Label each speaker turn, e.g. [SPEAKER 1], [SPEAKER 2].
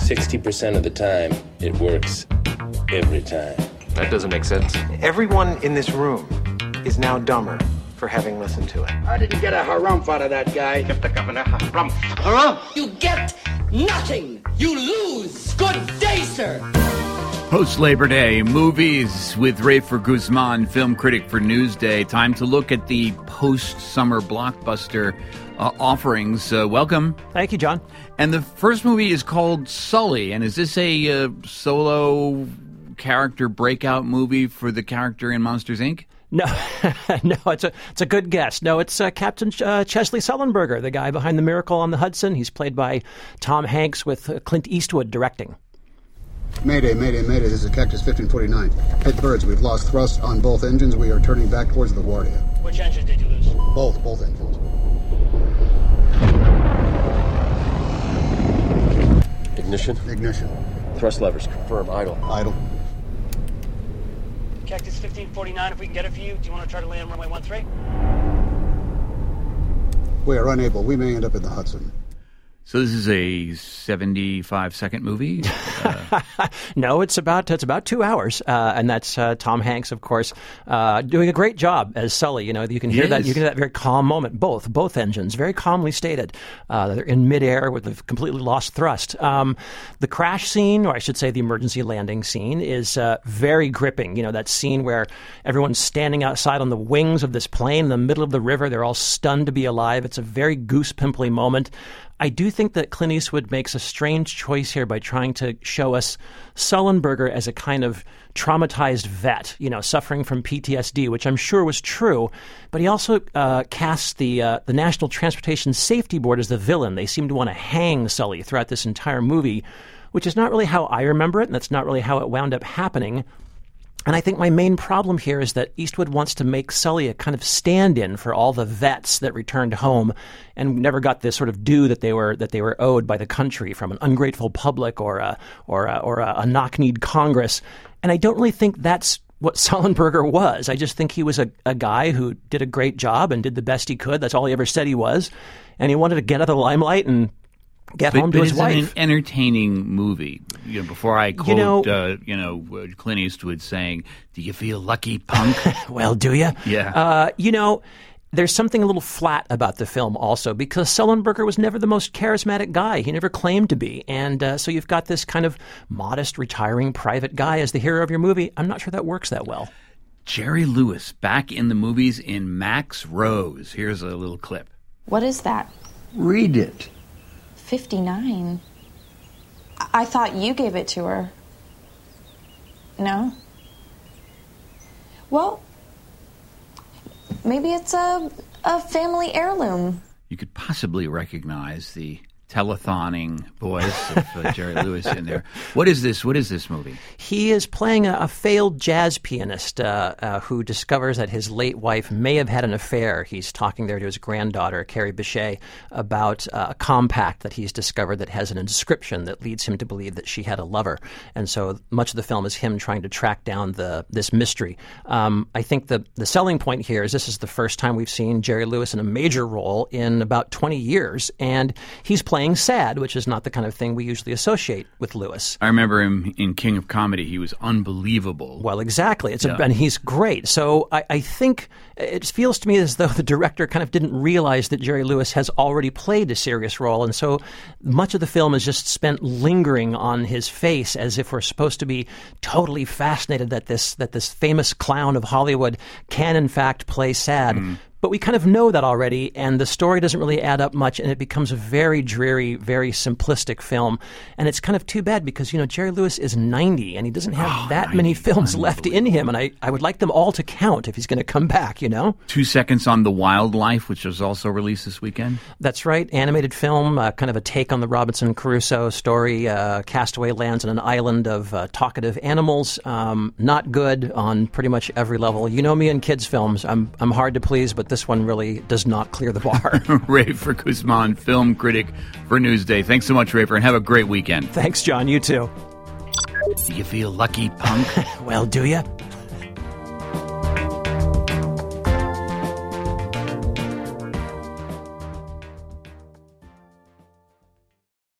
[SPEAKER 1] 60% of the time, it works every time.
[SPEAKER 2] That doesn't make sense.
[SPEAKER 3] Everyone in this room is now dumber for having listened to it.
[SPEAKER 4] I didn't get a harumph out of that guy.
[SPEAKER 5] Give the governor a harumph. Harumph!
[SPEAKER 6] You get nothing. You lose. Good day, sir.
[SPEAKER 7] Post-Labor Day movies with Rafer Guzman, film critic for Newsday. Time to look at the post-summer blockbuster offerings. Welcome.
[SPEAKER 8] Thank you, John.
[SPEAKER 7] And the first movie is called Sully. And is this a solo character breakout movie for the character in Monsters, Inc.?
[SPEAKER 8] No, no, it's a good guess. No, it's Captain Chesley Sullenberger, the guy behind The Miracle on the Hudson. He's played by Tom Hanks with Clint Eastwood directing.
[SPEAKER 9] Mayday, mayday, mayday. This is Cactus 1549. Hit birds. We've lost thrust on both engines. We are turning back towards the LaGuardia.
[SPEAKER 6] Which engine did you lose?
[SPEAKER 9] Both engines.
[SPEAKER 2] Ignition. Thrust levers confirm. Idle.
[SPEAKER 6] Cactus 1549, if we can get it for you, do you want to try to land runway 13?
[SPEAKER 9] We are unable. We may end up in the Hudson.
[SPEAKER 7] So this is a 75-second movie?
[SPEAKER 8] No, it's about 2 hours, and that's Tom Hanks, of course, doing a great job as Sully. You know, you can hear that. You can hear that very calm moment. Both engines, very calmly stated. They're in midair with a completely lost thrust. The crash scene, or I should say, the emergency landing scene, is very gripping. You know, that scene where everyone's standing outside on the wings of this plane in the middle of the river. They're all stunned to be alive. It's a very goose-pimply moment. I do think that Clint Eastwood makes a strange choice here by trying to show us Sullenberger as a kind of traumatized vet, you know, suffering from PTSD, which I'm sure was true. But he also casts the National Transportation Safety Board as the villain. They seem to want to hang Sully throughout this entire movie, which is not really how I remember it, and that's not really how it wound up happening. And I think my main problem here is that Eastwood wants to make Sully a kind of stand-in for all the vets that returned home and never got the sort of due that they were owed by the country from an ungrateful public or a knock-kneed Congress. And I don't really think that's what Sullenberger was. I just think he was a guy who did a great job and did the best he could. That's all he ever said he was. And he wanted to get out of the limelight and get home to his wife.
[SPEAKER 7] It's an entertaining movie. You know, before I quote, Clint Eastwood saying, "Do you feel lucky, punk?"
[SPEAKER 8] Well, do you?
[SPEAKER 7] Yeah.
[SPEAKER 8] There's something a little flat about the film also because Sullenberger was never the most charismatic guy. He never claimed to be. And so you've got this kind of modest, retiring private guy as the hero of your movie. I'm not sure that works that well.
[SPEAKER 7] Jerry Lewis back in the movies in Max Rose. Here's a little clip.
[SPEAKER 10] What is that?
[SPEAKER 11] Read it.
[SPEAKER 10] 59. I thought you gave it to her. No? Well, maybe it's a family heirloom.
[SPEAKER 7] You could possibly recognize the telethoning voice of Jerry Lewis in there. What is this movie?
[SPEAKER 8] He is playing a failed jazz pianist who discovers that his late wife may have had an affair. He's talking there to his granddaughter, Carrie Bechet, about a compact that he's discovered that has an inscription that leads him to believe that she had a lover. And so much of the film is him trying to track down this mystery. I think the selling point here is this is the first time we've seen Jerry Lewis in a major role in about 20 years, and he's playing sad, which is not the kind of thing we usually associate with Lewis.
[SPEAKER 7] I remember him in King of Comedy. He was unbelievable.
[SPEAKER 8] Well, exactly. And he's great. So I think it feels to me as though the director kind of didn't realize that Jerry Lewis has already played a serious role. And so much of the film is just spent lingering on his face as if we're supposed to be totally fascinated that this famous clown of Hollywood can, in fact, play sad. But we kind of know that already, and the story doesn't really add up much, and it becomes a very dreary, very simplistic film. And it's kind of too bad because, you know, Jerry Lewis is 90, and he doesn't have that many films left in him, and I would like them all to count if he's going to come back, you know?
[SPEAKER 7] 2 Seconds on the Wildlife, which was also released this weekend.
[SPEAKER 8] That's right. Animated film, kind of a take on the Robinson Crusoe story. Castaway lands on an island of talkative animals. Not good on pretty much every level. You know me in kids' films. I'm hard to please, but this one really does not clear the bar.
[SPEAKER 7] Rafer Guzman, film critic for Newsday. Thanks so much, Rafer, and have a great weekend.
[SPEAKER 8] Thanks, John. You too.
[SPEAKER 7] Do you feel lucky, punk?
[SPEAKER 8] Well, do you?